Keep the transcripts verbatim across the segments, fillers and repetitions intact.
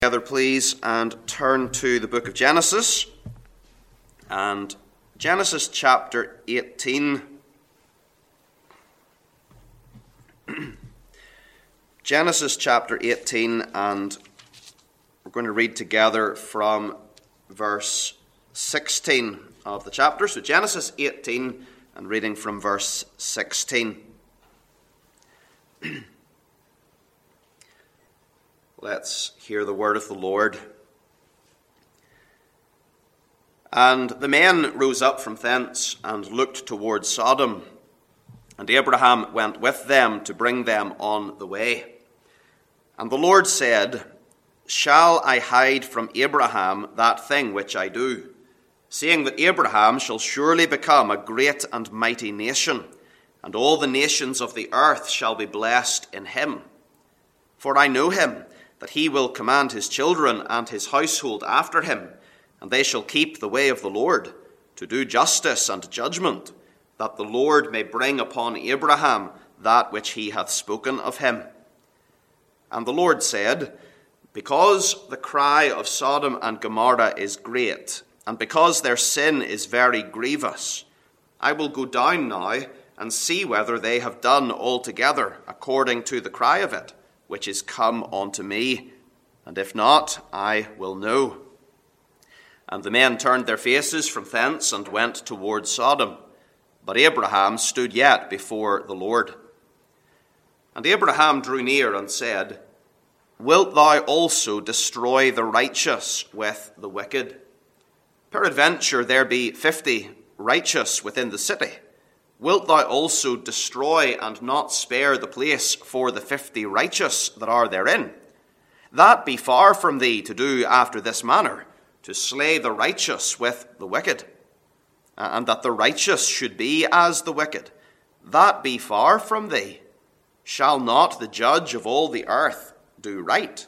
Together, please, and turn to the book of Genesis, and Genesis chapter eighteen. Genesis chapter eighteen, and we're going to read together from verse sixteen of the chapter. So Genesis eighteen, and reading from verse sixteen. Let's hear the word of the Lord. And the men rose up from thence and looked toward Sodom, and Abraham went with them to bring them on the way. And the Lord said, Shall I hide from Abraham that thing which I do, seeing that Abraham shall surely become a great and mighty nation, and all the nations of the earth shall be blessed in him? For I know him, that he will command his children and his household after him, and they shall keep the way of the Lord, to do justice and judgment, that the Lord may bring upon Abraham that which he hath spoken of him. And the Lord said, Because the cry of Sodom and Gomorrah is great, and because their sin is very grievous, I will go down now and see whether they have done altogether according to the cry of it, which is come unto me, and if not, I will know. And the men turned their faces from thence and went toward Sodom. But Abraham stood yet before the Lord. And Abraham drew near and said, Wilt thou also destroy the righteous with the wicked? Peradventure there be fifty righteous within the city. Wilt thou also destroy and not spare the place for the fifty righteous that are therein? That be far from thee to do after this manner, to slay the righteous with the wicked, and that the righteous should be as the wicked. That be far from thee. Shall not the judge of all the earth do right?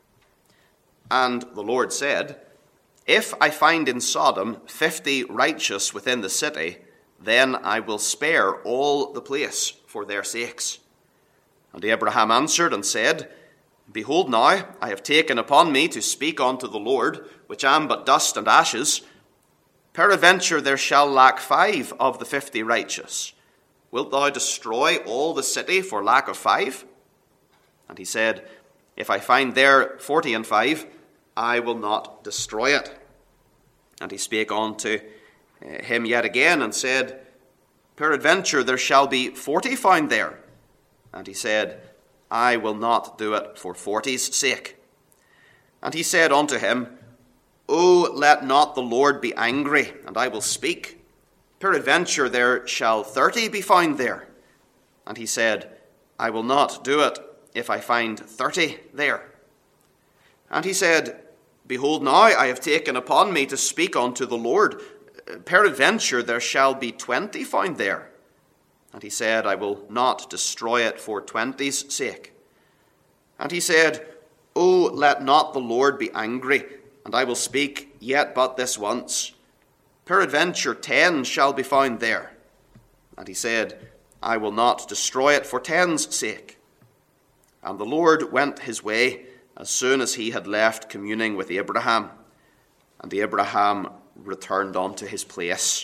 And the Lord said, If I find in Sodom fifty righteous within the city, then I will spare all the place for their sakes. And Abraham answered and said, Behold now, I have taken upon me to speak unto the Lord, which am but dust and ashes. Peradventure there shall lack five of the fifty righteous. Wilt thou destroy all the city for lack of five? And he said, If I find there forty and five, I will not destroy it. And he spake unto him yet again, and said, Peradventure there shall be forty found there. And he said, I will not do it for forty's sake. And he said unto him, O let not the Lord be angry, and I will speak. Peradventure there shall thirty be found there. And he said, I will not do it if I find thirty there. And he said, Behold now, I have taken upon me to speak unto the Lord. Peradventure there shall be twenty found there. And he said, I will not destroy it for twenty's sake. And he said, O let not the Lord be angry, and I will speak yet but this once. Peradventure ten shall be found there. And he said, I will not destroy it for ten's sake. And the Lord went his way as soon as he had left communing with Abraham. And Abraham returned unto his place.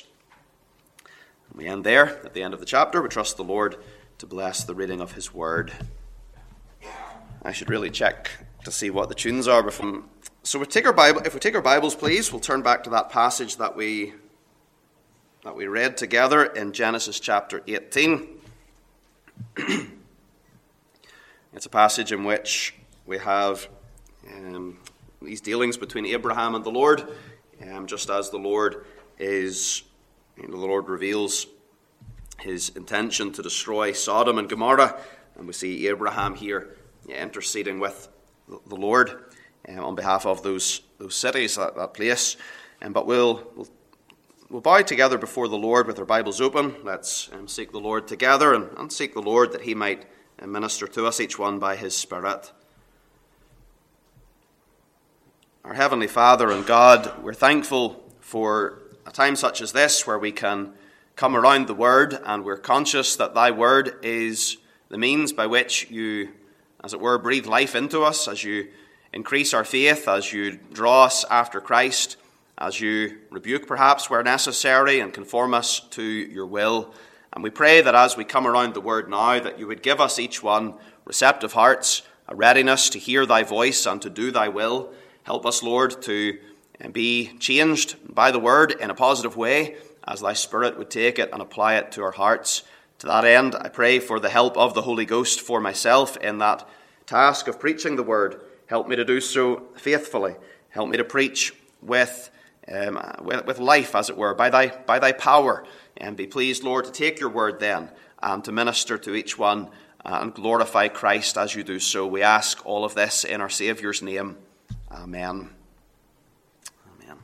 And we end there at the end of the chapter. We trust the Lord to bless the reading of his word. I should really check to see what the tunes are before. So we take our Bible. If we take our Bibles, please, we'll turn back to that passage that we that we read together in Genesis chapter eighteen. It's a passage in which we have um, these dealings between Abraham and the Lord. Um, just as the Lord is, you know, the Lord reveals his intention to destroy Sodom and Gomorrah, and we see Abraham here yeah, interceding with the Lord um, on behalf of those those cities, that, that place. Um, but we'll, we'll we'll bow together before the Lord with our Bibles open. Let's um, seek the Lord together, and, and seek the Lord that he might uh, minister to us, each one by his Spirit. Our Heavenly Father and God, we're thankful for a time such as this where we can come around the Word, and we're conscious that thy Word is the means by which you, as it were, breathe life into us, as you increase our faith, as you draw us after Christ, as you rebuke perhaps where necessary and conform us to your will. And we pray that as we come around the word now, that you would give us each one receptive hearts, a readiness to hear thy voice and to do thy will. Help us, Lord, to be changed by the word in a positive way, as thy Spirit would take it and apply it to our hearts. To that end, I pray for the help of the Holy Ghost for myself in that task of preaching the word. Help me to do so faithfully. Help me to preach with, um, with, with life, as it were, by thy, by thy power. And be pleased, Lord, to take your word then and to minister to each one and glorify Christ as you do so. We ask all of this in our Saviour's name. Amen. Amen.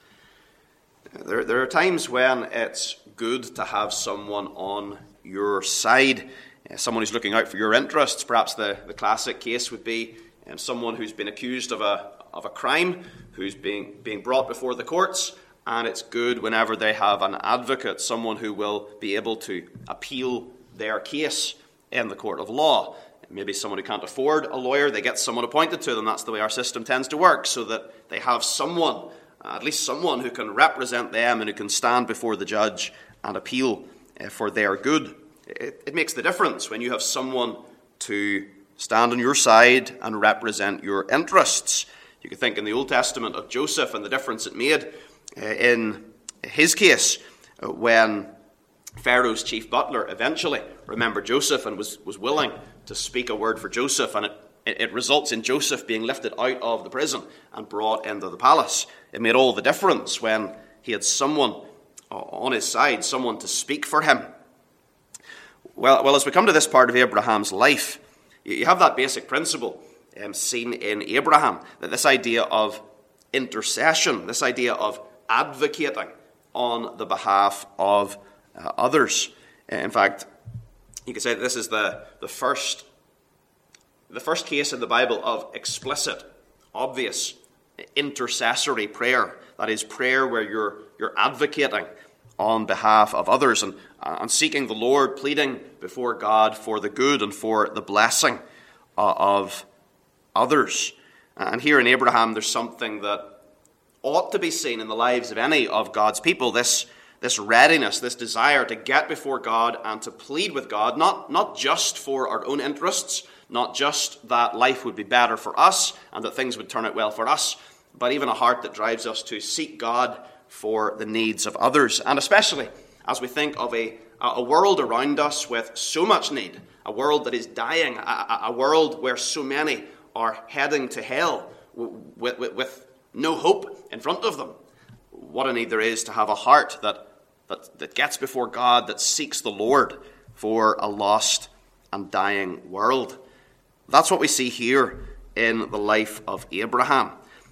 There, there are times when it's good to have someone on your side, uh, someone who's looking out for your interests. Perhaps the, the classic case would be um, someone who's been accused of a of a crime, who's being being brought before the courts, and it's good whenever they have an advocate, someone who will be able to appeal their case in the court of law. Maybe someone who can't afford a lawyer, they get someone appointed to them. That's the way our system tends to work, so that they have someone, uh, at least someone who can represent them and who can stand before the judge and appeal uh, for their good. It, it makes the difference when you have someone to stand on your side and represent your interests. You can think in the Old Testament of Joseph and the difference it made uh, in his case uh, when Pharaoh's chief butler eventually remembered Joseph and was, was willing to speak a word for Joseph, and it, it, it results in Joseph being lifted out of the prison and brought into the palace. It made all the difference when he had someone on his side, someone to speak for him. Well, well, as we come to this part of Abraham's life, you have that basic principle um, seen in Abraham, that this idea of intercession, this idea of advocating on the behalf of uh, others. In fact, you could say that this is the, the first the first case in the Bible of explicit, obvious, intercessory prayer. That is prayer where you're you're advocating on behalf of others and, and seeking the Lord, pleading before God for the good and for the blessing uh, of others. And here in Abraham, there's something that ought to be seen in the lives of any of God's people, this This readiness, this desire to get before God and to plead with God, not, not just for our own interests, not just that life would be better for us and that things would turn out well for us, but even a heart that drives us to seek God for the needs of others. And especially as we think of a, a world around us with so much need, a world that is dying, a, a world where so many are heading to hell with, with, with no hope in front of them. What a need there is to have a heart that That, that gets before God, that seeks the Lord for a lost and dying world. That's what we see here in the life of Abraham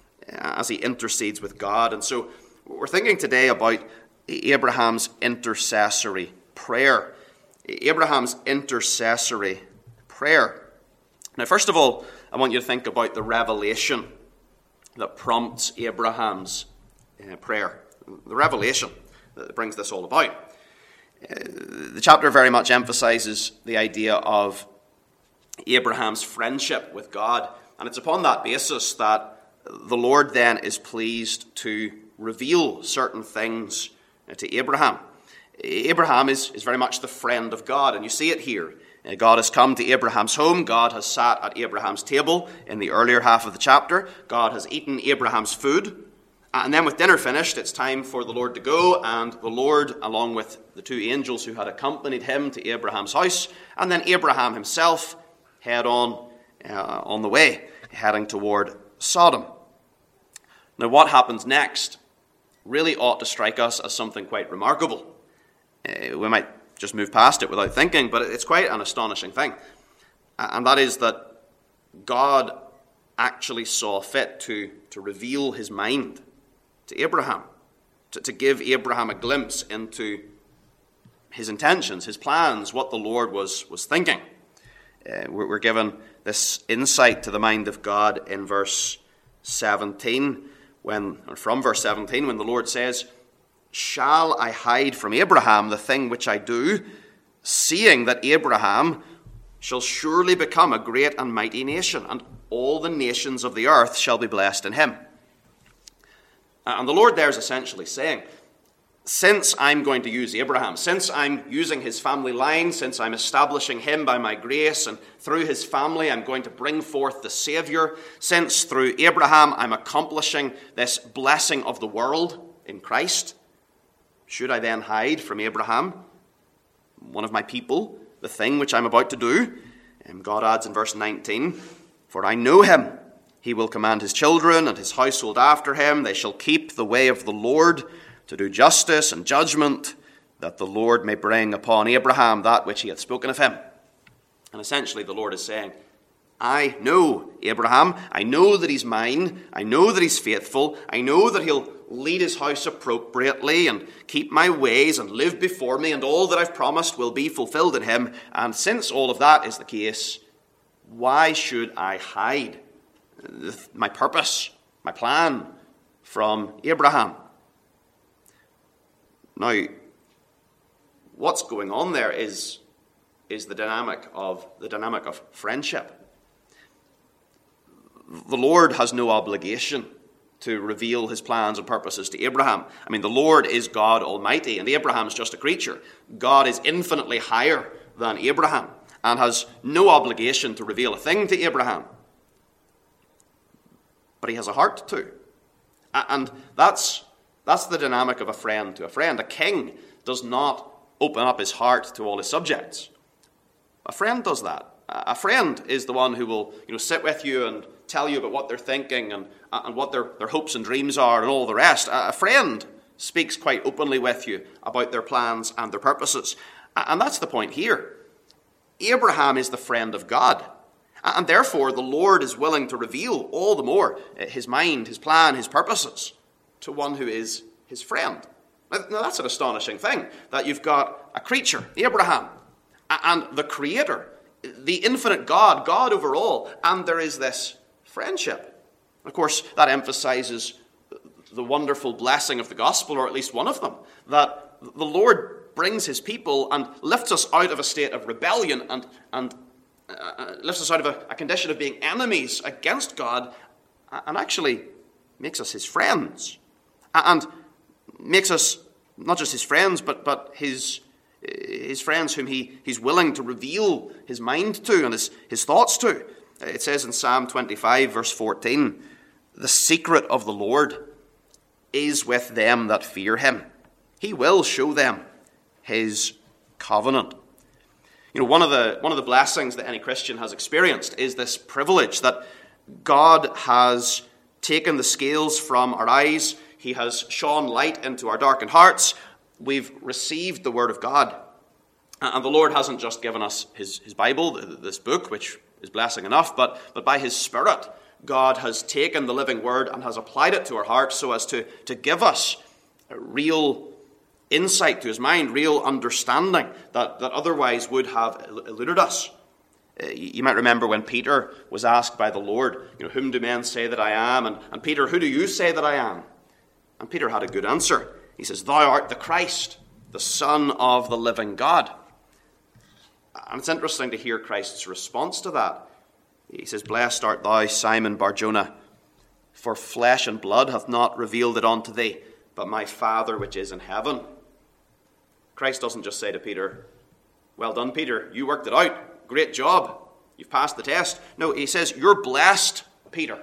as he intercedes with God. And so we're thinking today about Abraham's intercessory prayer. Abraham's intercessory prayer. Now, first of all, I want you to think about the revelation that prompts Abraham's uh, prayer. The revelation that brings this all about. Uh, the chapter very much emphasizes the idea of Abraham's friendship with God, and it's upon that basis that the Lord then is pleased to reveal certain things to Abraham. Abraham is, is very much the friend of God, and you see it here. Uh, God has come to Abraham's home. God has sat at Abraham's table in the earlier half of the chapter. God has eaten Abraham's food. And then with dinner finished, it's time for the Lord to go, and the Lord, along with the two angels who had accompanied him to Abraham's house, and then Abraham himself head on uh, on the way, heading toward Sodom. Now, what happens next really ought to strike us as something quite remarkable. Uh, we might just move past it without thinking, but it's quite an astonishing thing. And that is that God actually saw fit to, to reveal his mind to Abraham, to, to give Abraham a glimpse into his intentions, his plans, what the Lord was, was thinking. Uh, we're, we're given this insight to the mind of God in verse seventeen, when, or from verse seventeen, when the Lord says, "Shall I hide from Abraham the thing which I do, seeing that Abraham shall surely become a great and mighty nation, and all the nations of the earth shall be blessed in him. And the Lord there is essentially saying, since I'm going to use Abraham, since I'm using his family line, since I'm establishing him by my grace, and through his family I'm going to bring forth the Savior, since through Abraham I'm accomplishing this blessing of the world in Christ, should I then hide from Abraham, one of my people, the thing which I'm about to do? And God adds in verse nineteen, for I know him. He will command his children and his household after him. They shall keep the way of the Lord, to do justice and judgment, that the Lord may bring upon Abraham that which he hath spoken of him. And essentially the Lord is saying, I know Abraham. I know that he's mine. I know that he's faithful. I know that he'll lead his house appropriately and keep my ways and live before me, and all that I've promised will be fulfilled in him. And since all of that is the case, why should I hide my purpose, my plan from Abraham? Now, what's going on there is, is the dynamic of the dynamic of friendship. The Lord has no obligation to reveal his plans and purposes to Abraham. I mean, the Lord is God Almighty, and Abraham's just a creature. God is infinitely higher than Abraham and has no obligation to reveal a thing to Abraham. But he has a heart to. And that's That's the dynamic of a friend to a friend. A king does not open up his heart to all his subjects. A friend does that. A friend is the one who will, you know, sit with you and tell you about what they're thinking and, and what their, their hopes and dreams are and all the rest. A friend speaks quite openly with you about their plans and their purposes. And that's the point here. Abraham is the friend of God. And therefore, the Lord is willing to reveal all the more his mind, his plan, his purposes to one who is his friend. Now, that's an astonishing thing, that you've got a creature, Abraham, and the Creator, the infinite God, God over all, and there is this friendship. Of course, that emphasizes the wonderful blessing of the gospel, or at least one of them, that the Lord brings his people and lifts us out of a state of rebellion and, and uh, lifts us out of a, a condition of being enemies against God, and actually makes us his friends. And makes us not just his friends, but, but his, his friends whom he, he's willing to reveal his mind to and his, his thoughts to. It says in Psalm twenty-five, verse fourteen, the secret of the Lord is with them that fear him. He will show them his covenant. You know, one of the, one of the blessings that any Christian has experienced is this privilege that God has taken the scales from our eyes. He has shone light into our darkened hearts. We've received the Word of God. And the Lord hasn't just given us his, his Bible, this book, which is blessing enough, but, but by his Spirit, God has taken the living Word and has applied it to our hearts so as to, to give us a real insight to his mind, real understanding that, that otherwise would have eluded us. You might remember when Peter was asked by the Lord, you know, whom do men say that I am? And, and Peter, who do you say that I am? And Peter had a good answer. He says, thou art the Christ, the Son of the living God. And it's interesting to hear Christ's response to that. He says, blessed art thou, Simon Bar-Jonah, for flesh and blood hath not revealed it unto thee, but my Father which is in heaven. Christ doesn't just say to Peter, well done, Peter, you worked it out. Great job. You've passed the test. No, he says, you're blessed, Peter.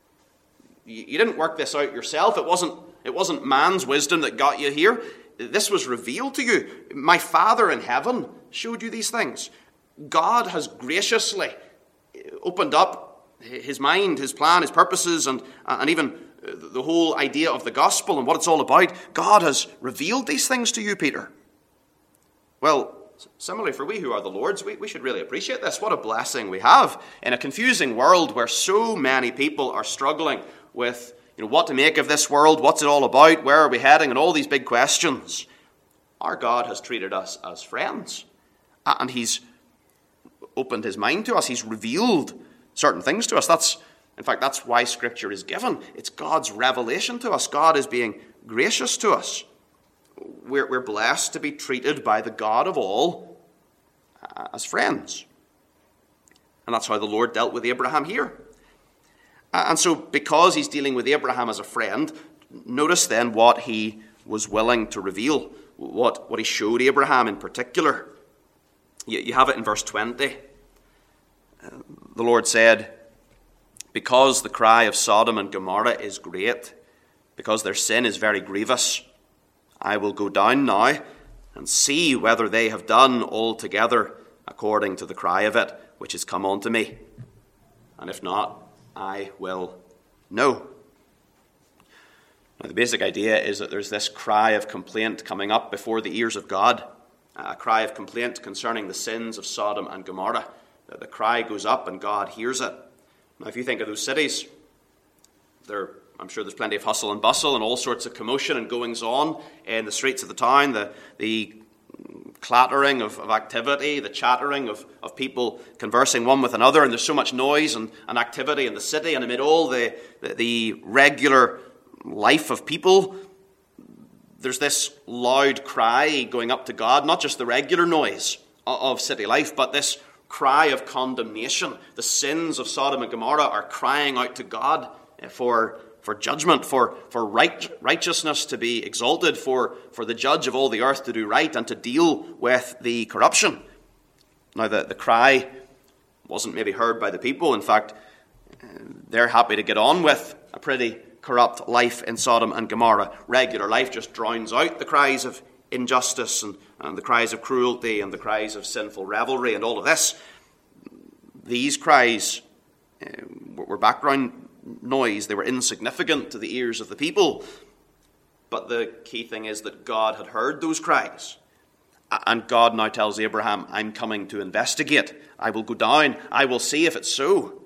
You didn't work this out yourself. It wasn't, it wasn't man's wisdom that got you here. This was revealed to you. My Father in heaven showed you these things. God has graciously opened up his mind, his plan, his purposes, and, and even the whole idea of the gospel and what it's all about. God has revealed these things to you, Peter. Well, similarly for we who are the Lord's, we, we should really appreciate this. What a blessing we have in a confusing world where so many people are struggling with, you know, what to make of this world, what's it all about, where are we heading, and all these big questions. Our God has treated us as friends, and he's opened his mind to us. He's revealed certain things to us. That's, in fact, that's why Scripture is given. It's God's revelation to us. God is being gracious to us. We're, we're blessed to be treated by the God of all as friends. And that's how the Lord dealt with Abraham here. And so because he's dealing with Abraham as a friend, notice then what he was willing to reveal, what, what he showed Abraham in particular. You, you have it in verse twenty. Uh, the Lord said, because the cry of Sodom and Gomorrah is great, because their sin is very grievous, I will go down now and see whether they have done altogether according to the cry of it, which is come unto me. And if not, I will know. Now, the basic idea is that there's this cry of complaint coming up before the ears of God, a cry of complaint concerning the sins of Sodom and Gomorrah. The cry goes up and God hears it. Now, if you think of those cities, there, I'm sure there's plenty of hustle and bustle and all sorts of commotion and goings on in the streets of the town, the, the clattering of, of activity, the chattering of, of people conversing one with another, and there's so much noise and, and activity in the city, and amid all the, the, the regular life of people, there's this loud cry going up to God, not just the regular noise of city life, but this cry of condemnation. The sins of Sodom and Gomorrah are crying out to God for, for judgment, for, for right, righteousness to be exalted, for, for the judge of all the earth to do right and to deal with the corruption. Now, the, the cry wasn't maybe heard by the people. In fact, they're happy to get on with a pretty corrupt life in Sodom and Gomorrah. Regular life just drowns out the cries of injustice and, and the cries of cruelty and the cries of sinful revelry and all of this. These cries uh, were background noise. They were insignificant to the ears of the people. But the key thing is that God had heard those cries. And God now tells Abraham, I'm coming to investigate. I will go down. I will see if it's so.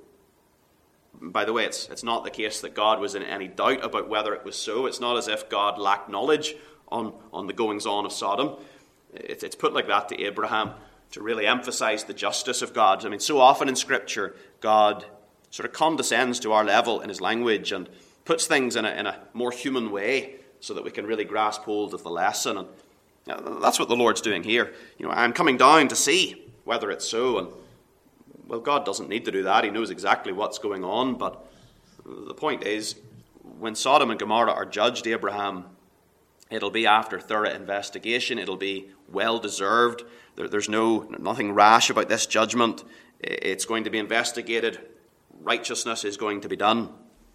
By the way, it's, it's not the case that God was in any doubt about whether it was so. It's not as if God lacked knowledge on, on the goings-on of Sodom. It, it's put like that to Abraham to really emphasize the justice of God. I mean, so often in Scripture, God sort of condescends to our level in his language and puts things in a, in a more human way so that we can really grasp hold of the lesson. And that's what the Lord's doing here. You know, I'm coming down to see whether it's so. And, well, God doesn't need to do that. He knows exactly what's going on. But the point is, when Sodom and Gomorrah are judged, Abraham, it'll be after thorough investigation. It'll be well-deserved. There, there's no nothing rash about this judgment. It's going to be investigated. Righteousness is going to be done.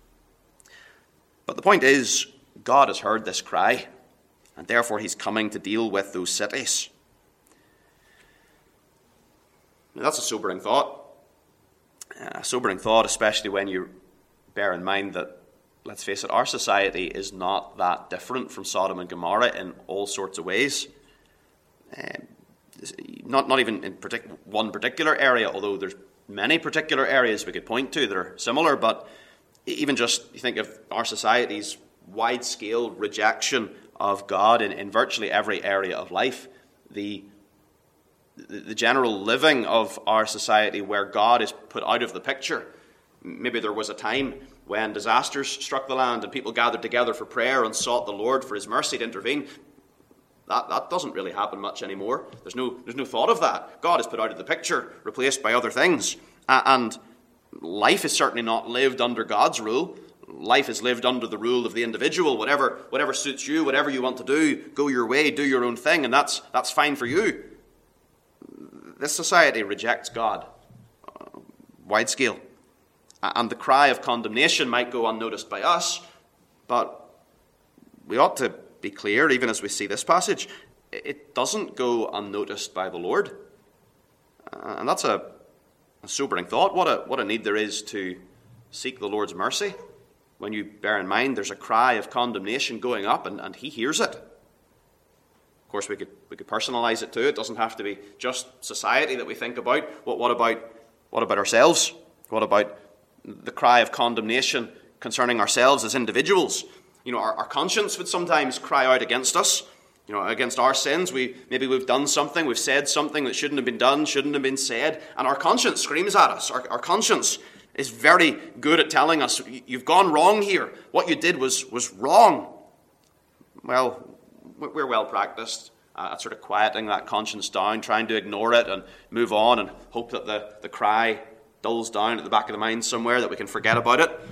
But the point is, God has heard this cry, and therefore he's coming to deal with those cities. Now, that's a sobering thought. A sobering thought, especially when you bear in mind that, let's face it, our society is not that different from Sodom and Gomorrah in all sorts of ways. Um, not, not even in partic- one particular area, although there's many particular areas we could point to that are similar, but even just, you think of our society's wide-scale rejection of God in, in virtually every area of life, the, the the general living of our society where God is put out of the picture. Maybe there was a time when disasters struck the land and people gathered together for prayer and sought the Lord for his mercy to intervene. That, that doesn't really happen much anymore. There's no, there's no thought of that. God is put out of the picture, replaced by other things. Uh, and life is certainly not lived under God's rule. Life is lived under the rule of the individual. Whatever, whatever suits you, whatever you want to do, go your way, do your own thing, and that's, that's fine for you. This society rejects God, uh, wide scale. And the cry of condemnation might go unnoticed by us, but we ought to be clear, even as we see this passage, it doesn't go unnoticed by the Lord. Uh, and that's a, a sobering thought. What a, what a need there is to seek the Lord's mercy when you bear in mind there's a cry of condemnation going up and, and he hears it. Of course, we could we could personalize it too. It doesn't have to be just society that we think about. What, what about what about ourselves? What about the cry of condemnation concerning ourselves as individuals? You know, our, our conscience would sometimes cry out against us, you know, against our sins. We maybe we've done something, we've said something that shouldn't have been done, shouldn't have been said, and our conscience screams at us. Our, our conscience is very good at telling us, you've gone wrong here. What you did was, was wrong. Well, we're well practiced uh, at sort of quieting that conscience down, trying to ignore it and move on and hope that the, the cry dulls down at the back of the mind somewhere that we can forget about it.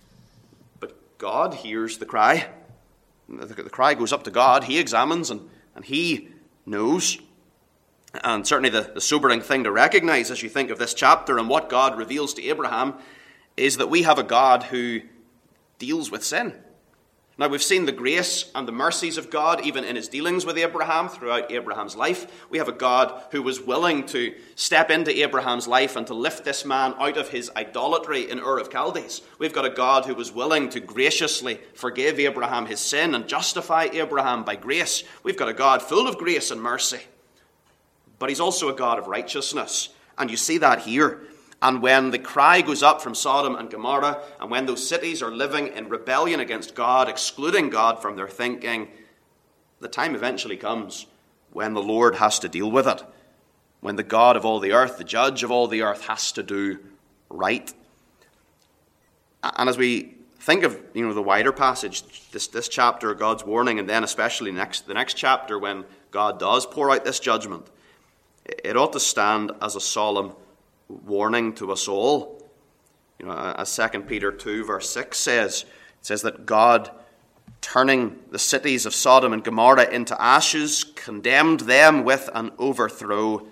But God hears the cry. The, the cry goes up to God. He examines and, and he knows. And certainly the, the sobering thing to recognize as you think of this chapter and what God reveals to Abraham is that we have a God who deals with sin. Now, we've seen the grace and the mercies of God even in his dealings with Abraham throughout Abraham's life. We have a God who was willing to step into Abraham's life and to lift this man out of his idolatry in Ur of Chaldees. We've got a God who was willing to graciously forgive Abraham his sin and justify Abraham by grace. We've got a God full of grace and mercy. But he's also a God of righteousness. And you see that here. And when the cry goes up from Sodom and Gomorrah, and when those cities are living in rebellion against God, excluding God from their thinking, the time eventually comes when the Lord has to deal with it. When the God of all the earth, the judge of all the earth, has to do right. And as we think of, you know, the wider passage, this, this chapter, God's warning, and then especially next the next chapter when God does pour out this judgment, it ought to stand as a solemn warning to us all. You know, as Second Peter two verse six says, it says that God, turning the cities of Sodom and Gomorrah into ashes, condemned them with an overthrow,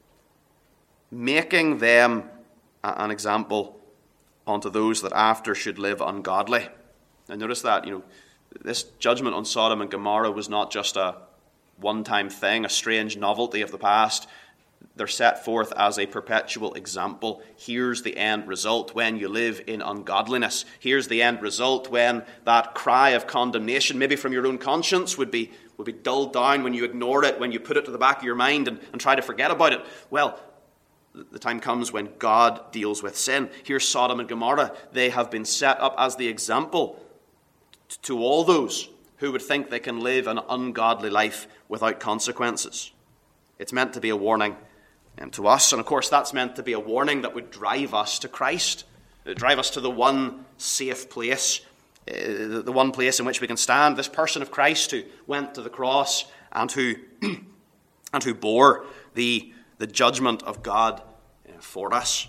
making them an example unto those that after should live ungodly. Now notice that, you know, this judgment on Sodom and Gomorrah was not just a one-time thing, a strange novelty of the past. They're set forth as a perpetual example. Here's the end result when you live in ungodliness. Here's the end result when that cry of condemnation, maybe from your own conscience, would be would be dulled down when you ignore it, when you put it to the back of your mind and, and try to forget about it. Well, the time comes when God deals with sin. Here's Sodom and Gomorrah. They have been set up as the example to all those who would think they can live an ungodly life without consequences. It's meant to be a warning um, to us. And of course, that's meant to be a warning that would drive us to Christ, drive us to the one safe place, uh, the one place in which we can stand. This person of Christ who went to the cross and who and who bore the, the judgment of God uh, for us.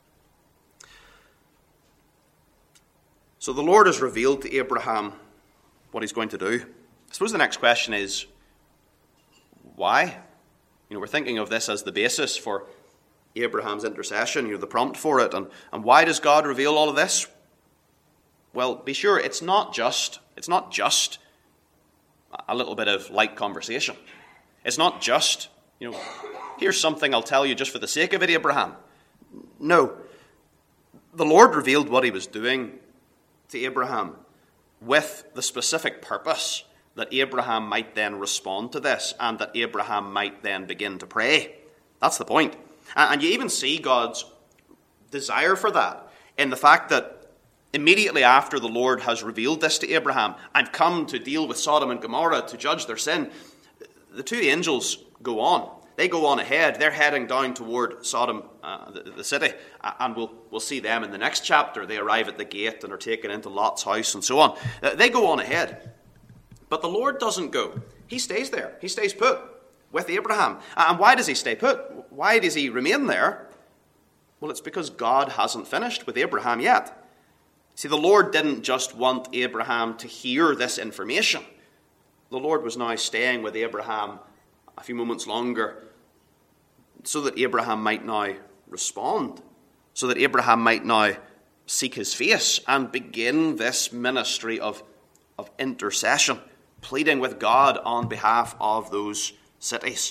So the Lord has revealed to Abraham what he's going to do. I suppose the next question is, why? You know, we're thinking of this as the basis for Abraham's intercession, you know, the prompt for it. And, and why does God reveal all of this? Well, be sure it's not just it's not just a little bit of light conversation. It's not just, you know, here's something I'll tell you just for the sake of it, Abraham. No. The Lord revealed what he was doing to Abraham with the specific purpose that Abraham might then respond to this and that Abraham might then begin to pray. That's the point. And you even see God's desire for that in the fact that immediately after the Lord has revealed this to Abraham, I've come to deal with Sodom and Gomorrah to judge their sin, the two angels go on. They go on ahead. They're heading down toward Sodom, uh, the, the city, and we'll we'll see them in the next chapter. They arrive at the gate and are taken into Lot's house and so on. Uh, they go on ahead. But the Lord doesn't go. He stays there. He stays put with Abraham. And why does he stay put? Why does he remain there? Well, it's because God hasn't finished with Abraham yet. See, the Lord didn't just want Abraham to hear this information. The Lord was now staying with Abraham a few moments longer so that Abraham might now respond, so that Abraham might now seek his face and begin this ministry of, of intercession, pleading with God on behalf of those cities.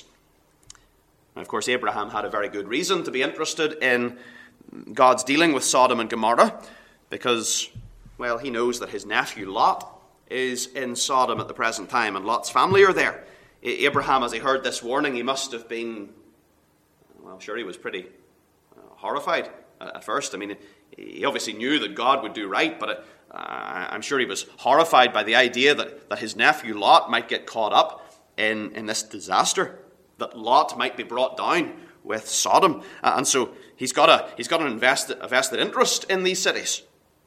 And of course, Abraham had a very good reason to be interested in God's dealing with Sodom and Gomorrah, because, well, he knows that his nephew Lot is in Sodom at the present time, and Lot's family are there. Abraham, as he heard this warning, he must have been, well, I'm sure he was pretty uh, horrified at first. I mean, he obviously knew that God would do right, but uh, I'm sure he was horrified by the idea that, that his nephew Lot might get caught up in, in this disaster, that Lot might be brought down with Sodom. Uh, and so he's got a he's got an invested, a vested interest in these cities.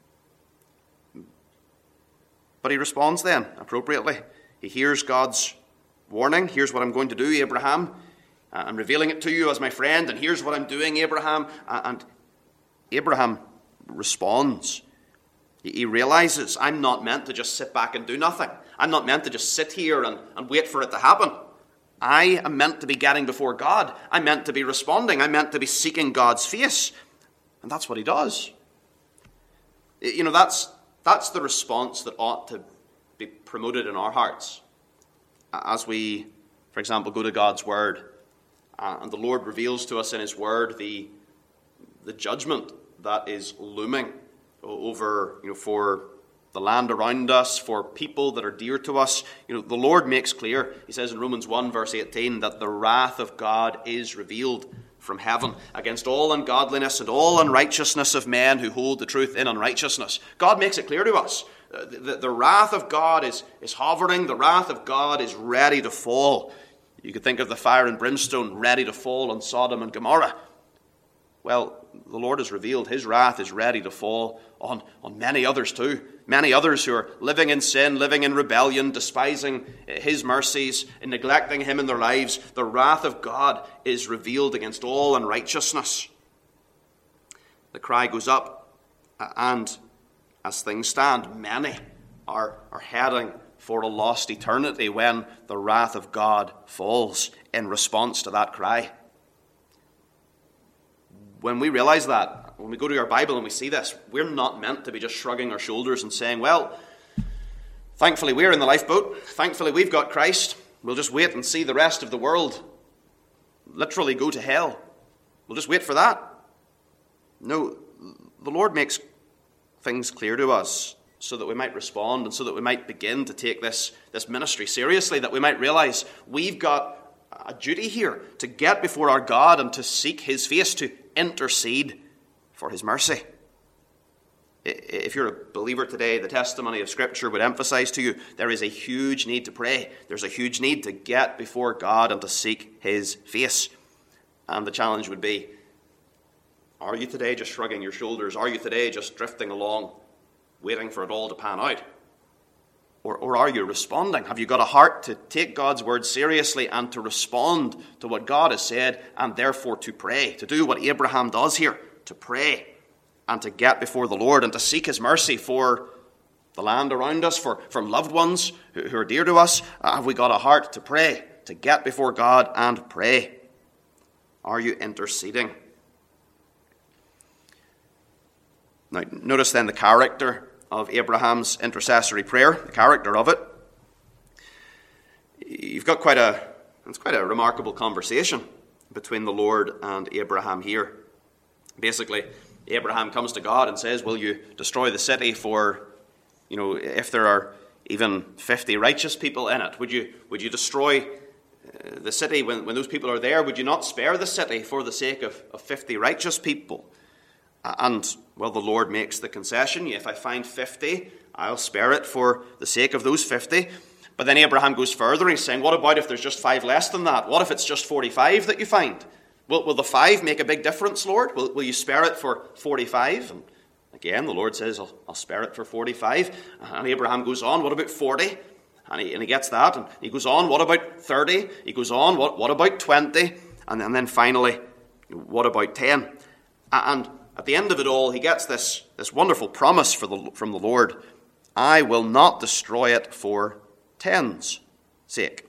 But he responds then appropriately. He hears God's warning. Here's what I'm going to do, Abraham. Uh, I'm revealing it to you as my friend, and here's what I'm doing, Abraham. Uh, and Abraham responds. He realizes, I'm not meant to just sit back and do nothing. I'm not meant to just sit here and, and wait for it to happen. I am meant to be getting before God. I'm meant to be responding. I'm meant to be seeking God's face. And that's what he does. You know, that's, that's the response that ought to be promoted in our hearts. As we, for example, go to God's word, uh, and the Lord reveals to us in his word the, the judgment that is looming over, you know, for the land around us, for people that are dear to us. You know, the Lord makes clear, he says in Romans one, verse eighteen, that the wrath of God is revealed from heaven against all ungodliness and all unrighteousness of men who hold the truth in unrighteousness. God makes it clear to us. Uh, the, the wrath of God is, is hovering. The wrath of God is ready to fall. You could think of the fire and brimstone ready to fall on Sodom and Gomorrah. Well, the Lord has revealed his wrath is ready to fall on, on many others too. Many others who are living in sin, living in rebellion, despising his mercies and neglecting him in their lives. The wrath of God is revealed against all unrighteousness. The cry goes up, and as things stand, many are, are heading for a lost eternity when the wrath of God falls in response to that cry. When we realize that, when we go to our Bible and we see this, we're not meant to be just shrugging our shoulders and saying, well, thankfully we're in the lifeboat. Thankfully we've got Christ. We'll just wait and see the rest of the world literally go to hell. We'll just wait for that. No, the Lord makes things clear to us so that we might respond and so that we might begin to take this, this ministry seriously, that we might realize we've got a duty here to get before our God and to seek his face, to intercede for his mercy. If you're a believer today, the testimony of Scripture would emphasize to you there is a huge need to pray. There's a huge need to get before God and to seek his face. And the challenge would be, are you today just shrugging your shoulders? Are you today just drifting along, waiting for it all to pan out? Or, or are you responding? Have you got a heart to take God's word seriously and to respond to what God has said, and therefore to pray, to do what Abraham does here, to pray and to get before the Lord and to seek his mercy for the land around us, for, for loved ones who, who are dear to us? Uh, have we got a heart to pray, to get before God and pray? Are you interceding? Now, notice then the character of Abraham's intercessory prayer, the character of it. You've got quite a, it's quite a remarkable conversation between the Lord and Abraham here. Basically, Abraham comes to God and says, will you destroy the city for, you know, if there are even fifty righteous people in it? Would you, would you destroy the city when, when those people are there? Would you not spare the city for the sake of, of fifty righteous people? And, well, the Lord makes the concession. If I find fifty, I'll spare it for the sake of those fifty. But then Abraham goes further. He's saying, what about if there's just five less than that? What if it's just forty-five that you find? Will, will the five make a big difference, Lord? Will, will you spare it for forty-five? And again, the Lord says, I'll, I'll spare it for forty-five. And Abraham goes on, what about forty? And he, and he gets that. And he goes on, what about thirty? He goes on, what, what about twenty? And then, and then finally, what about ten? And at the end of it all, he gets this, this wonderful promise for the, from the Lord. I will not destroy it for ten's sake.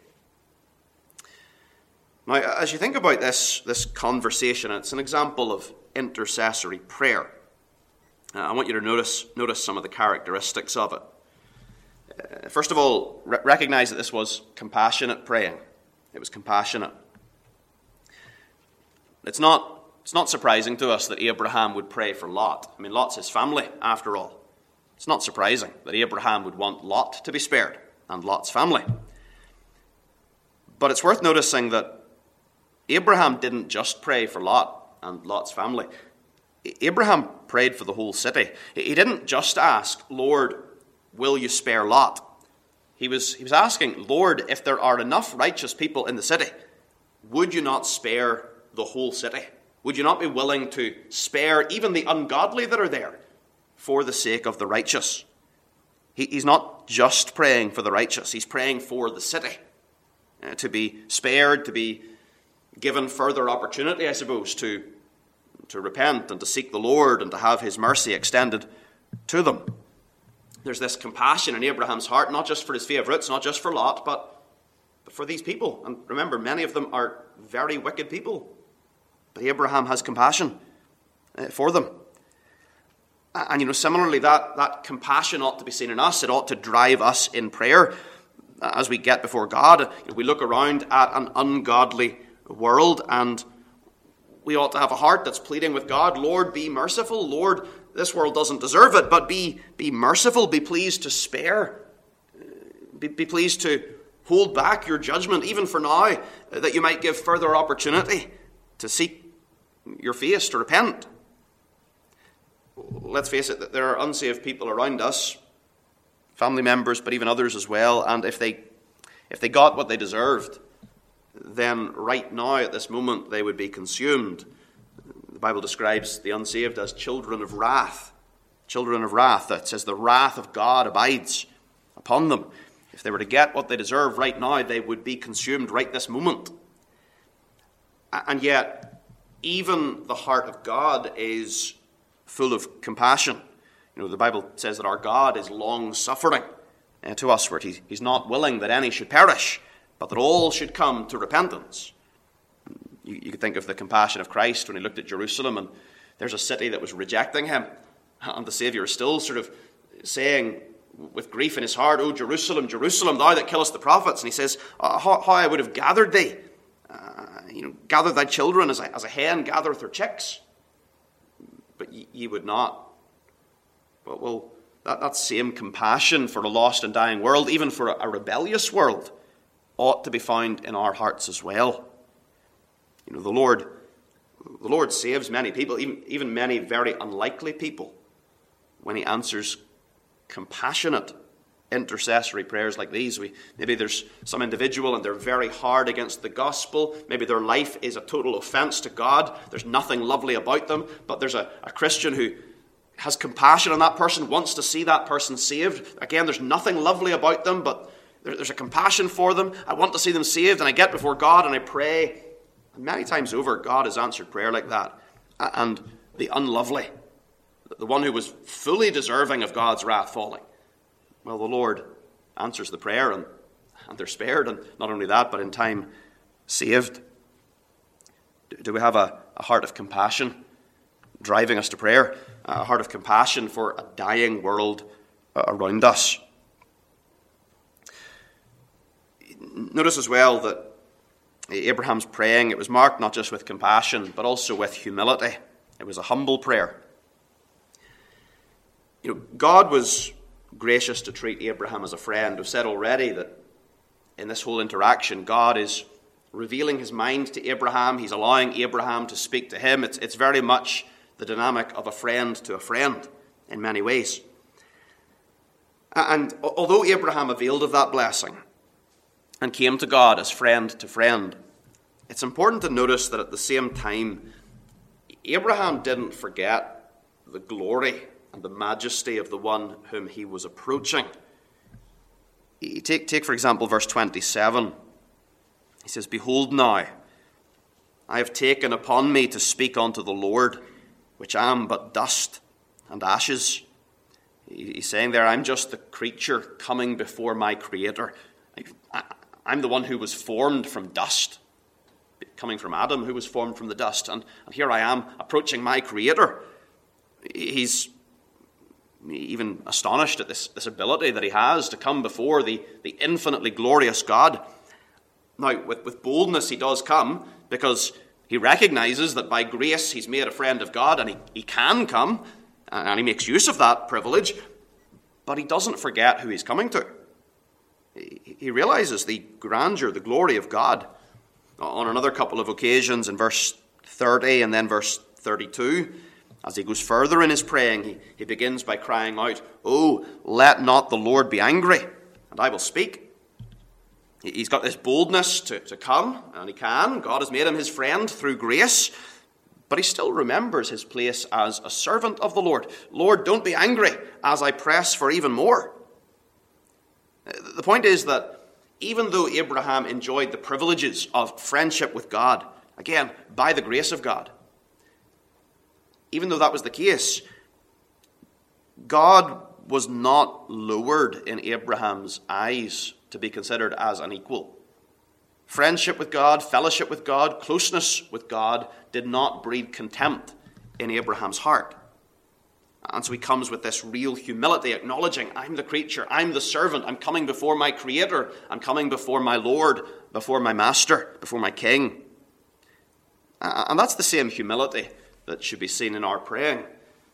Now, as you think about this, this conversation, it's an example of intercessory prayer. Uh, I want you to notice, notice some of the characteristics of it. Uh, first of all, re- recognize that this was compassionate praying. It was compassionate. It's not It's not surprising to us that Abraham would pray for Lot. I mean, Lot's his family, after all. It's not surprising that Abraham would want Lot to be spared, and Lot's family. But it's worth noticing that Abraham didn't just pray for Lot and Lot's family. Abraham prayed for the whole city. He didn't just ask, Lord, will you spare Lot? He was, he was asking, Lord, if there are enough righteous people in the city, would you not spare the whole city? Would you not be willing to spare even the ungodly that are there for the sake of the righteous? He, he's not just praying for the righteous. He's praying for the city uh, to be spared, to be given further opportunity, I suppose, to, to repent and to seek the Lord and to have his mercy extended to them. There's this compassion in Abraham's heart, not just for his favourites, not just for Lot, but, but for these people. And remember, many of them are very wicked people. But Abraham has compassion uh, for them. And, you know, similarly, that, that compassion ought to be seen in us. It ought to drive us in prayer as we get before God. You know, we look around at an ungodly world, and we ought to have a heart that's pleading with God, Lord, be merciful. Lord, this world doesn't deserve it, but be, be merciful. Be pleased to spare. Be, be pleased to hold back your judgment, even for now, that you might give further opportunity to seek your face, to repent. Let's face it, that there are unsaved people around us, family members, but even others as well, and if they if they got what they deserved, then right now at this moment they would be consumed. The Bible describes the unsaved as children of wrath. Children of wrath. That says the wrath of God abides upon them. If they were to get what they deserve right now, they would be consumed right this moment. And yet, even the heart of God is full of compassion. You know, the Bible says that our God is long-suffering uh, to usward. He, he's not willing that any should perish, but that all should come to repentance. You, you could think of the compassion of Christ when he looked at Jerusalem, and there's a city that was rejecting him, and the Saviour is still sort of saying with grief in his heart, "O Jerusalem, Jerusalem, thou that killest the prophets." And he says, oh, how, how I would have gathered thee, uh, you know, gathered thy children as a, as a hen gathereth her chicks. But ye, ye would not. But well, that, that same compassion for a lost and dying world, even for a, a rebellious world, ought to be found in our hearts as well. You know, the Lord, the Lord saves many people, even, even many very unlikely people, when he answers compassionate intercessory prayers like these. We, maybe there's some individual and they're very hard against the gospel. Maybe their life is a total offense to God. There's nothing lovely about them, but there's a, a Christian who has compassion on that person, wants to see that person saved. Again, there's nothing lovely about them, but there, there's a compassion for them. I want to see them saved, and I get before God and I pray. And many times over, God has answered prayer like that. And the unlovely, the one who was fully deserving of God's wrath falling, well, the Lord answers the prayer, and, and they're spared, and not only that, but in time saved. Do, do we have a, a heart of compassion driving us to prayer? A heart of compassion for a dying world uh, around us? Notice as well that Abraham's praying, it was marked not just with compassion, but also with humility. It was a humble prayer. You know, God was gracious to treat Abraham as a friend. We've said already that in this whole interaction, God is revealing his mind to Abraham. He's allowing Abraham to speak to him. It's, it's very much the dynamic of a friend to a friend in many ways. And although Abraham availed of that blessing and came to God as friend to friend, it's important to notice that at the same time, Abraham didn't forget the glory and the majesty of the one whom he was approaching. Take, take for example, verse twenty-seven. He says, "Behold now, I have taken upon me to speak unto the Lord, which am but dust and ashes." He's saying there, I'm just the creature coming before my Creator. I'm the one who was formed from dust, coming from Adam, who was formed from the dust. And, and here I am approaching my Creator. He's even astonished at this, this ability that he has to come before the, the infinitely glorious God. Now, with, with boldness he does come, because he recognizes that by grace he's made a friend of God, and he, he can come, and he makes use of that privilege, but he doesn't forget who he's coming to. He, he realizes the grandeur, the glory of God. On another couple of occasions, in verse thirty and then verse thirty-two, as he goes further in his praying, he, he begins by crying out, "Oh, let not the Lord be angry, and I will speak." He's got this boldness to, to come, and he can. God has made him his friend through grace, but he still remembers his place as a servant of the Lord. "Lord, don't be angry as I press for even more." The point is that even though Abraham enjoyed the privileges of friendship with God, again, by the grace of God, even though that was the case, God was not lowered in Abraham's eyes to be considered as an equal. Friendship with God, fellowship with God, closeness with God did not breed contempt in Abraham's heart. And so he comes with this real humility, acknowledging, I'm the creature, I'm the servant, I'm coming before my Creator, I'm coming before my Lord, before my Master, before my King. And that's the same humility that should be seen in our praying.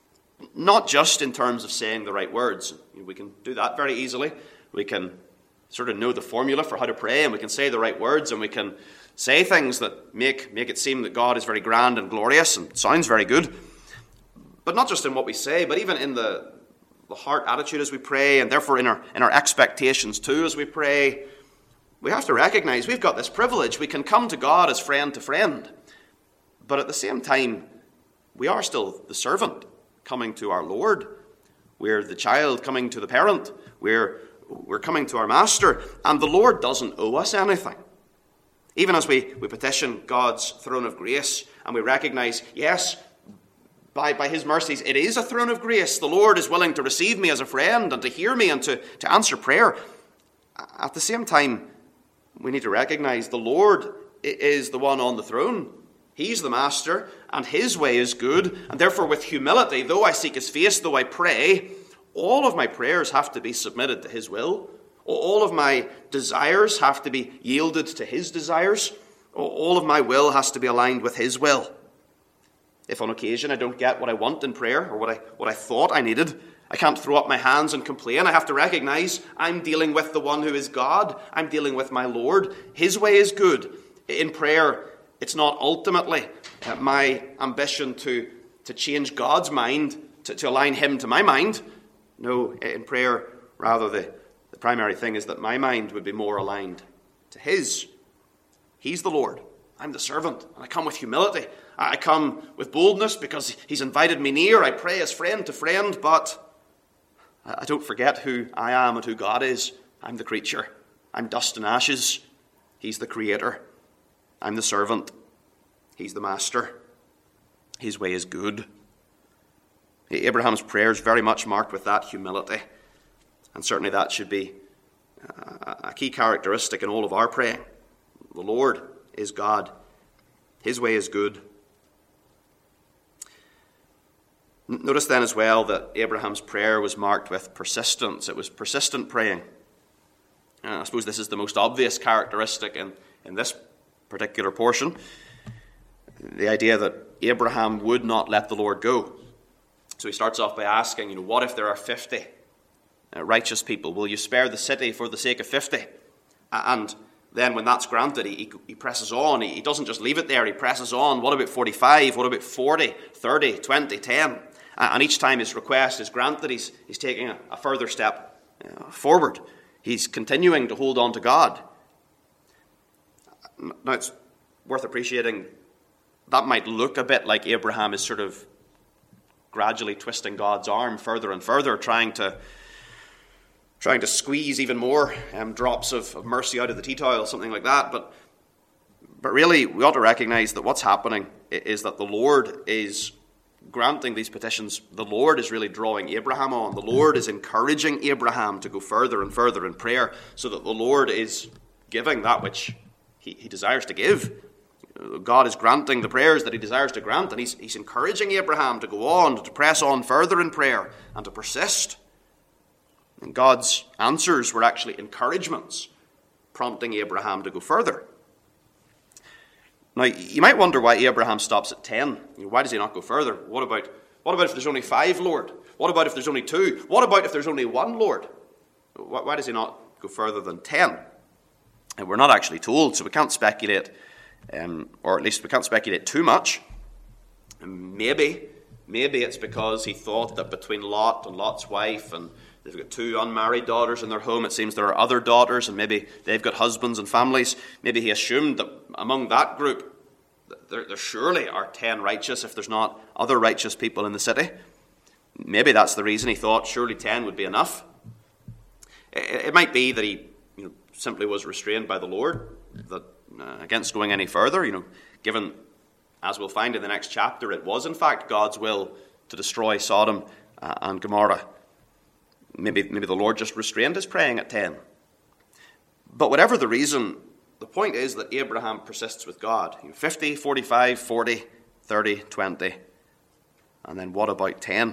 Not just in terms of saying the right words. We can do that very easily. We can sort of know the formula for how to pray, and we can say the right words, and we can say things that make, make it seem that God is very grand and glorious and sounds very good. But not just in what we say, but even in the, the heart attitude as we pray, and therefore in our, in our expectations too as we pray. We have to recognize we've got this privilege. We can come to God as friend to friend. But at the same time, we are still the servant coming to our Lord. We're the child coming to the parent. We're, we're coming to our Master. And the Lord doesn't owe us anything. Even as we, we petition God's throne of grace, and we recognize, yes, by, by his mercies, it is a throne of grace. The Lord is willing to receive me as a friend and to hear me and to, to answer prayer. At the same time, we need to recognize the Lord is the one on the throne. He's the Master, and his way is good. And therefore, with humility, though I seek his face, though I pray, all of my prayers have to be submitted to his will. All of my desires have to be yielded to his desires. All of my will has to be aligned with his will. If on occasion I don't get what I want in prayer, or what I, what I thought I needed, I can't throw up my hands and complain. I have to recognize I'm dealing with the one who is God. I'm dealing with my Lord. His way is good. In prayer, it's not ultimately my ambition to, to change God's mind, to, to align him to my mind. No, in prayer, rather the, the primary thing is that my mind would be more aligned to his. He's the Lord. I'm the servant, and I come with humility. I come with boldness because he's invited me near. I pray as friend to friend, but I don't forget who I am and who God is. I'm the creature. I'm dust and ashes. He's the Creator. I'm the servant. He's the Master. His way is good. Abraham's prayer is very much marked with that humility. And certainly that should be a key characteristic in all of our praying. The Lord is God. His way is good. Notice then as well that Abraham's prayer was marked with persistence. It was persistent praying. And I suppose this is the most obvious characteristic in, in this particular portion. The idea that Abraham would not let the Lord go. So he starts off by asking, you know, what if there are fifty uh, righteous people? Will you spare the city for the sake of fifty? And then when that's granted, he, he presses on. He, he doesn't just leave it there. He presses on. What about forty-five? What about forty, thirty, twenty, ten? And each time his request is granted, he's, he's taking a, a further step uh, forward. He's continuing to hold on to God. Now, it's worth appreciating that might look a bit like Abraham is sort of gradually twisting God's arm further and further, trying to trying to squeeze even more um, drops of, of mercy out of the tea towel, something like that. But, but really, we ought to recognize that what's happening is that the Lord is granting these petitions. The Lord is really drawing Abraham on. The Lord is encouraging Abraham to go further and further in prayer, so that the Lord is giving that which he, he desires to give. God is granting the prayers that he desires to grant, and he's, he's encouraging Abraham to go on, to press on further in prayer, and to persist. And God's answers were actually encouragements, prompting Abraham to go further. Now, you might wonder why Abraham stops at ten. You know, why does he not go further? What about, what about if there's only five, Lord? What about if there's only two? What about if there's only one, Lord? Why, why does he not go further than ten? And we're not actually told, so we can't speculate, um, or at least we can't speculate too much. Maybe, maybe it's because he thought that between Lot and Lot's wife, and they've got two unmarried daughters in their home, it seems there are other daughters, and maybe they've got husbands and families. Maybe he assumed that among that group, there, there surely are ten righteous if there's not other righteous people in the city. Maybe that's the reason he thought surely ten would be enough. It, it might be that he you know, simply was restrained by the Lord that uh, against going any further, you know, given As we'll find in the next chapter, it was in fact God's will to destroy Sodom uh, and Gomorrah. Maybe, maybe the Lord just restrained his praying at ten. But whatever the reason, the point is that Abraham persists with God. fifty, forty-five, forty, thirty, twenty. And then what about ten?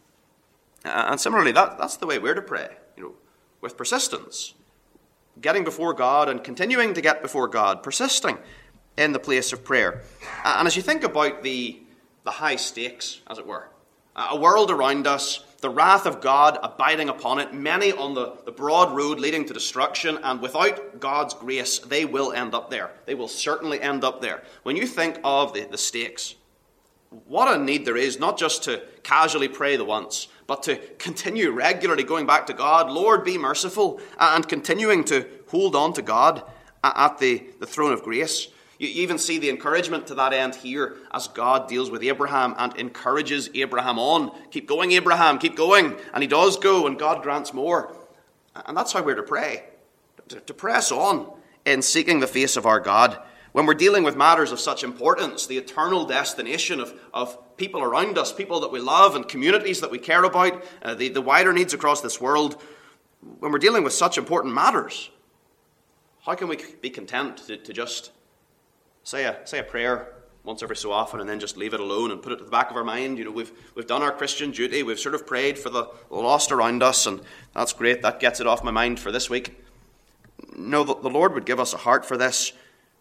And similarly, that, that's the way we're to pray, you know, with persistence. Getting before God and continuing to get before God, persisting in the place of prayer. And as you think about the, the high stakes, as it were, a world around us, the wrath of God abiding upon it, many on the, the broad road leading to destruction, and without God's grace, they will end up there. They will certainly end up there. When you think of the, the stakes, what a need there is, not just to casually pray the once, but to continue regularly going back to God, Lord, be merciful, and continuing to hold on to God at the, the throne of grace. You even see the encouragement to that end here as God deals with Abraham and encourages Abraham on. Keep going, Abraham, keep going. And he does go, and God grants more. And that's how we're to pray, to, to press on in seeking the face of our God. When we're dealing with matters of such importance, the eternal destination of, of people around us, people that we love and communities that we care about, uh, the, the wider needs across this world, when we're dealing with such important matters, how can we be content to, to just say a, say a prayer once every so often and then just leave it alone and put it to the back of our mind? You know, we've, we've done our Christian duty, we've sort of prayed for the lost around us, and that's great, that gets it off my mind for this week. No, the, the Lord would give us a heart for this.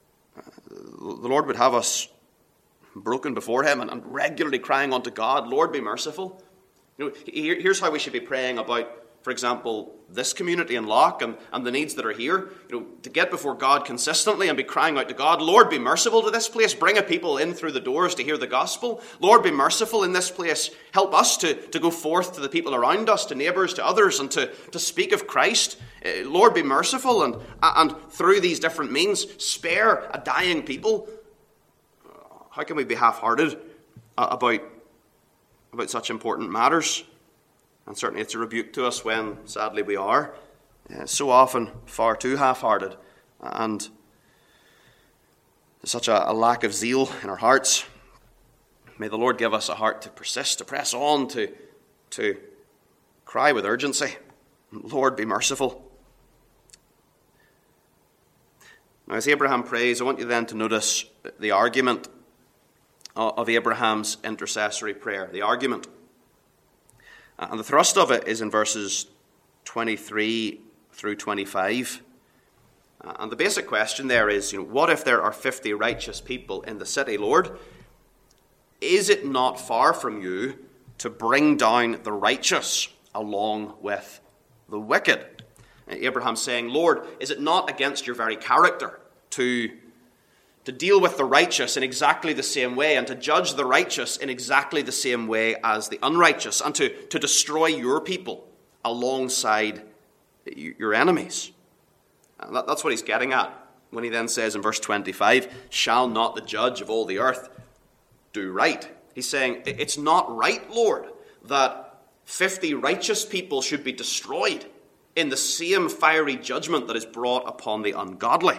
The Lord would have us broken before him and, and regularly crying unto God, Lord, be merciful. You know, here, here's how we should be praying about, for example, this community in Loch and, and the needs that are here. You know, to get before God consistently and be crying out to God, Lord, be merciful to this place. Bring a people in through the doors to hear the gospel. Lord, be merciful in this place. Help us to, to go forth to the people around us, to neighbours, to others, and to, to speak of Christ. Uh, Lord, be merciful, and, and through these different means, spare a dying people. How can we be half-hearted about, about such important matters? And certainly it's a rebuke to us when, sadly, we are uh, so often far too half-hearted, and there's such a, a lack of zeal in our hearts. May the Lord give us a heart to persist, to press on, to, to cry with urgency, Lord, be merciful. Now, as Abraham prays, I want you then to notice the argument of Abraham's intercessory prayer, the argument. And the thrust of it is in verses twenty-three through twenty-five. And the basic question there is, you know, what if there are fifty righteous people in the city, Lord? Is it not far from you to bring down the righteous along with the wicked? Abraham's saying, Lord, is it not against your very character to, to deal with the righteous in exactly the same way and to judge the righteous in exactly the same way as the unrighteous and to, to destroy your people alongside your enemies? And that, that's what he's getting at when he then says in verse twenty-five, shall not the judge of all the earth do right? He's saying, it's not right, Lord, that fifty righteous people should be destroyed in the same fiery judgment that is brought upon the ungodly.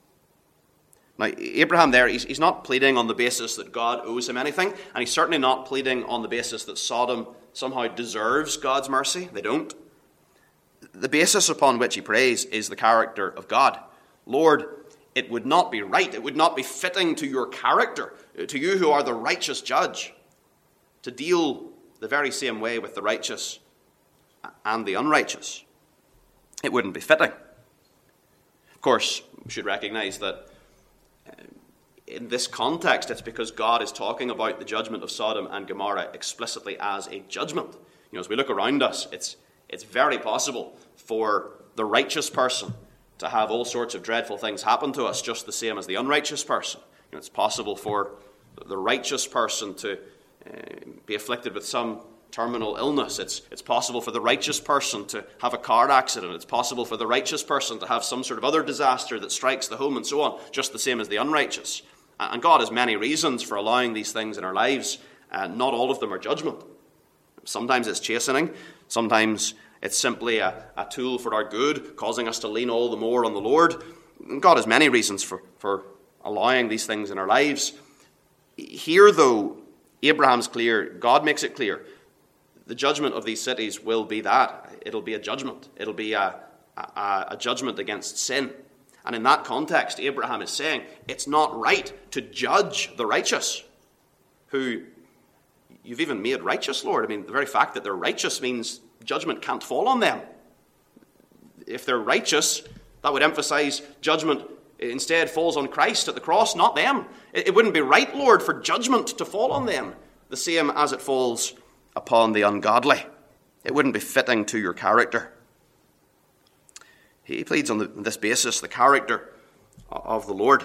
Now, Abraham there, he's, he's not pleading on the basis that God owes him anything, and he's certainly not pleading on the basis that Sodom somehow deserves God's mercy. They don't. The basis upon which he prays is the character of God. Lord, it would not be right, it would not be fitting to your character, to you who are the righteous judge, to deal the very same way with the righteous and the unrighteous. It wouldn't be fitting. Of course, we should recognize that in this context, it's because God is talking about the judgment of Sodom and Gomorrah explicitly as a judgment. You know, as we look around us, it's it's very possible for the righteous person to have all sorts of dreadful things happen to us, just the same as the unrighteous person. You know, it's possible for the righteous person to uh, be afflicted with some terminal illness. It's, it's possible for the righteous person to have a car accident. It's possible for the righteous person to have some sort of other disaster that strikes the home and so on, just the same as the unrighteous. And God has many reasons for allowing these things in our lives, and not all of them are judgment. Sometimes it's chastening. Sometimes it's simply a, a tool for our good, causing us to lean all the more on the Lord. And God has many reasons for, for allowing these things in our lives. Here, though, Abraham's clear, God makes it clear, the judgment of these cities will be that. It'll be a judgment. It'll be a, a, a judgment against sin. And in that context, Abraham is saying, it's not right to judge the righteous, who you've even made righteous, Lord. I mean, the very fact that they're righteous means judgment can't fall on them. If they're righteous, that would emphasize judgment instead falls on Christ at the cross, not them. It wouldn't be right, Lord, for judgment to fall on them, the same as it falls upon the ungodly. It wouldn't be fitting to your character. He pleads on the, this basis the character of the Lord.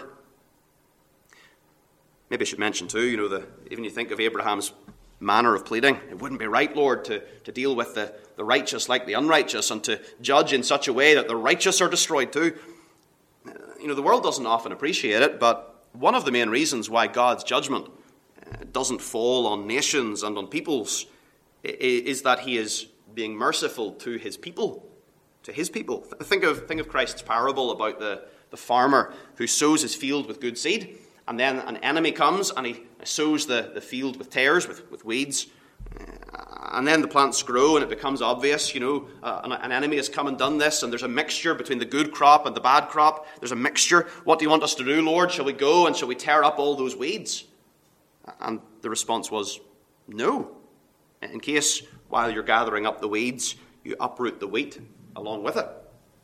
Maybe I should mention too, you know, the, even you think of Abraham's manner of pleading, it wouldn't be right, Lord, to, to deal with the, the righteous like the unrighteous and to judge in such a way that the righteous are destroyed too. You know, the world doesn't often appreciate it, but one of the main reasons why God's judgment doesn't fall on nations and on peoples is that he is being merciful to his people, to his people. Think of, think of Christ's parable about the, the farmer who sows his field with good seed, and then an enemy comes and he sows the, the field with tares, with, with weeds, and then the plants grow and it becomes obvious, you know, uh, an, an enemy has come and done this, and there's a mixture between the good crop and the bad crop. There's a mixture. What do you want us to do, Lord? Shall we go and shall we tear up all those weeds? And the response was, no. In case, while you're gathering up the weeds, you uproot the wheat along with it.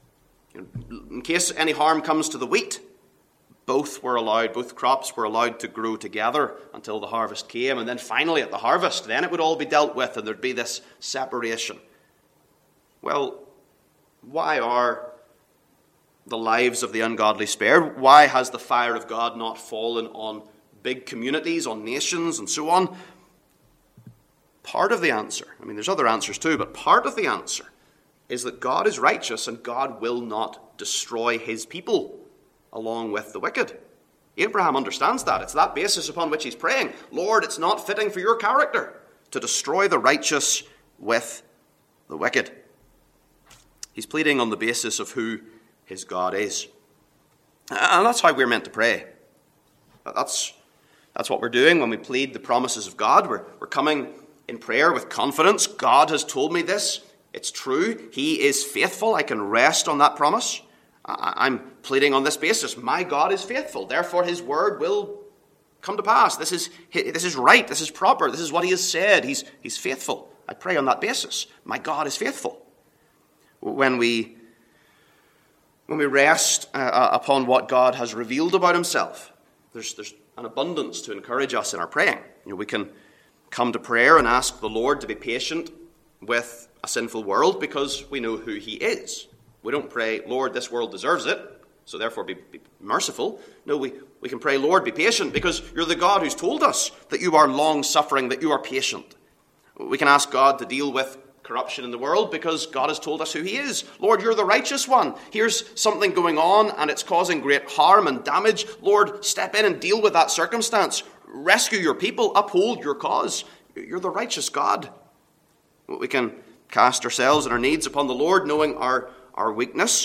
In case any harm comes to the wheat, both were allowed, both crops were allowed to grow together until the harvest came. And then finally at the harvest, then it would all be dealt with and there'd be this separation. Well, why are the lives of the ungodly spared? Why has the fire of God not fallen on big communities, on nations, and so on? Part of the answer, I mean, there's other answers too, but part of the answer is that God is righteous and God will not destroy his people along with the wicked. Abraham understands that. It's that basis upon which he's praying. Lord, it's not fitting for your character to destroy the righteous with the wicked. He's pleading on the basis of who his God is. And that's how we're meant to pray. That's, that's what we're doing when we plead the promises of God. We're, we're coming in prayer with confidence. God has told me this. It's true. He is faithful. I can rest on that promise. I'm pleading on this basis. My God is faithful. Therefore, his word will come to pass. This is, this is right. This is proper. This is what he has said. He's, he's faithful. I pray on that basis. My God is faithful. When we, when we rest uh, upon what God has revealed about himself, there's, there's an abundance to encourage us in our praying. You know, we can come to prayer and ask the Lord to be patient with a sinful world because we know who he is. We don't pray, Lord, this world deserves it, so therefore be, be merciful. No, we, we can pray, Lord, be patient, because you're the God who's told us that you are long-suffering, that you are patient. We can ask God to deal with corruption in the world because God has told us who he is. Lord, you're the righteous one. Here's something going on and it's causing great harm and damage. Lord, step in and deal with that circumstance. Rescue your people, uphold your cause. You're the righteous God. We can cast ourselves and our needs upon the Lord, knowing our our weakness,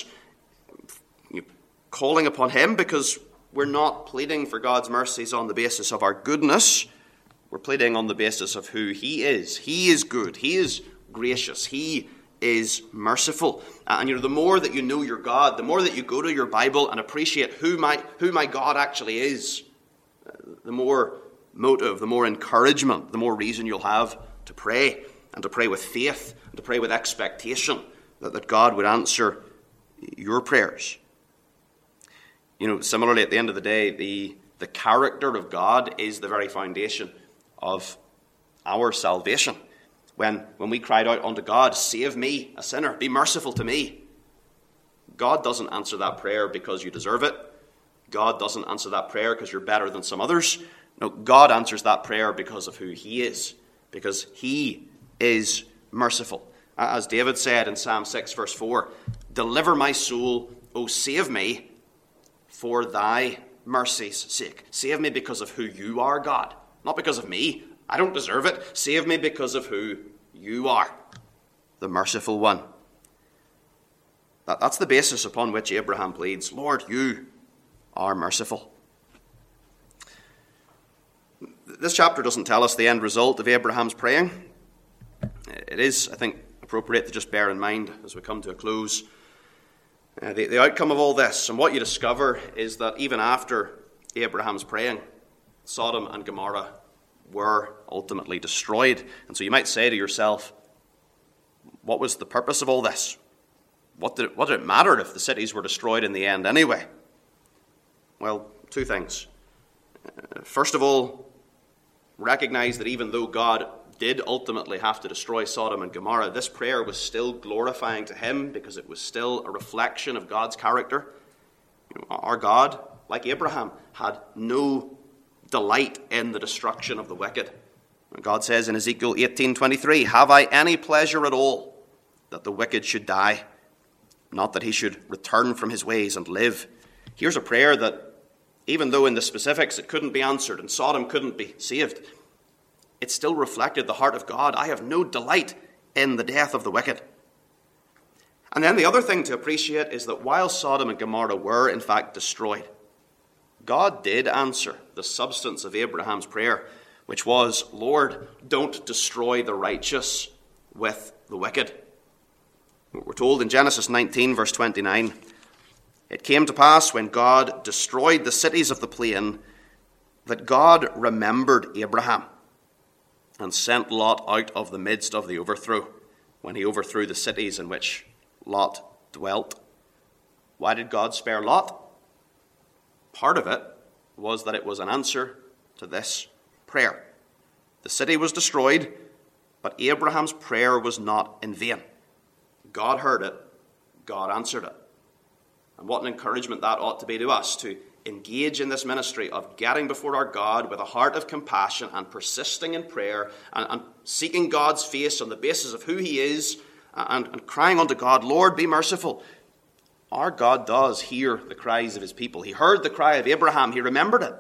calling upon him, because we're not pleading for God's mercies on the basis of our goodness. We're pleading on the basis of who he is. He is good. He is gracious. He is merciful. And you know, the more that you know your God, the more that you go to your Bible and appreciate who my, who my God actually is, the more motive, the more encouragement, the more reason you'll have to pray, and to pray with faith, and to pray with expectation that, that God would answer your prayers. You know, similarly, at the end of the day, the, the character of God is the very foundation of our salvation. When, when we cried out unto God, save me, a sinner, be merciful to me, God doesn't answer that prayer because you deserve it. God doesn't answer that prayer because you're better than some others. No, God answers that prayer because of who he is, because he is merciful. As David said in Psalm six, verse four, deliver my soul, O save me, for thy mercy's sake. Save me because of who you are, God. Not because of me. I don't deserve it. Save me because of who you are, the merciful one. That, that's the basis upon which Abraham pleads, Lord, you are merciful. This chapter doesn't tell us the end result of Abraham's praying. It is, I think, appropriate to just bear in mind as we come to a close uh, the, the outcome of all this. And what you discover is that even after Abraham's praying, Sodom and Gomorrah were ultimately destroyed. And so you might say to yourself, what was the purpose of all this? What did, it, what did it matter if the cities were destroyed in the end anyway? Well, two things. Uh, first of all, recognize that even though God did ultimately have to destroy Sodom and Gomorrah, this prayer was still glorifying to him because it was still a reflection of God's character. You know, our God, like Abraham, had no delight in the destruction of the wicked. And God says in Ezekiel eighteen twenty-three, "Have I any pleasure at all that the wicked should die, not that he should return from his ways and live?" Here's a prayer that, even though in the specifics it couldn't be answered and Sodom couldn't be saved, it still reflected the heart of God. I have no delight in the death of the wicked. And then the other thing to appreciate is that while Sodom and Gomorrah were in fact destroyed, God did answer the substance of Abraham's prayer, which was, "Lord, don't destroy the righteous with the wicked." We're told in Genesis nineteen, verse twenty-nine, "It came to pass when God destroyed the cities of the plain that God remembered Abraham and sent Lot out of the midst of the overthrow, when he overthrew the cities in which Lot dwelt." Why did God spare Lot? Part of it was that it was an answer to this prayer. The city was destroyed, but Abraham's prayer was not in vain. God heard it, God answered it. And what an encouragement that ought to be to us, to engage in this ministry of getting before our God with a heart of compassion and persisting in prayer and, and seeking God's face on the basis of who he is and, and crying unto God, "Lord, be merciful." Our God does hear the cries of his people. He heard the cry of Abraham. He remembered it.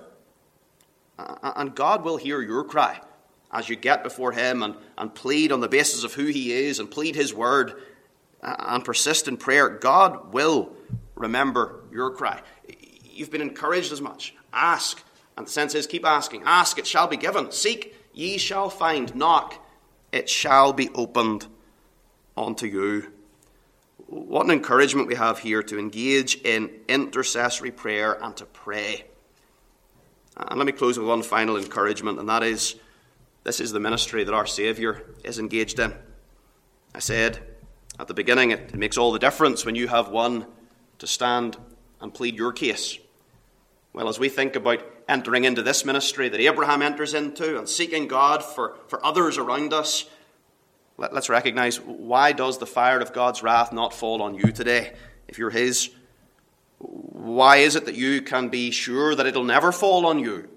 And God will hear your cry as you get before him and, and plead on the basis of who he is and plead his word and persist in prayer. God will remember your cry. You've been encouraged as much. Ask. And the sense is, keep asking. Ask, it shall be given. Seek, ye shall find. Knock, it shall be opened unto you. What an encouragement we have here to engage in intercessory prayer and to pray. And let me close with one final encouragement, and that is, this is the ministry that our Saviour is engaged in. I said at the beginning, it makes all the difference when you have one to stand and plead your case. Well, as we think about entering into this ministry that Abraham enters into and seeking God for, for others around us, let, let's recognize, why does the fire of God's wrath not fall on you today if you're his? Why is it that you can be sure that it'll never fall on you?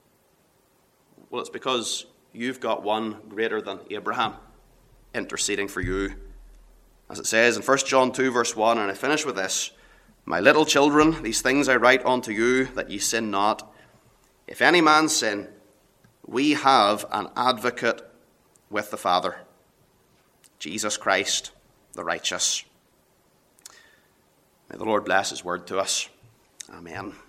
Well, it's because you've got one greater than Abraham interceding for you. As it says in First John two, verse one, and I finish with this, "My little children, these things I write unto you, that ye sin not. If any man sin, we have an advocate with the Father, Jesus Christ, the righteous." May the Lord bless his word to us. Amen.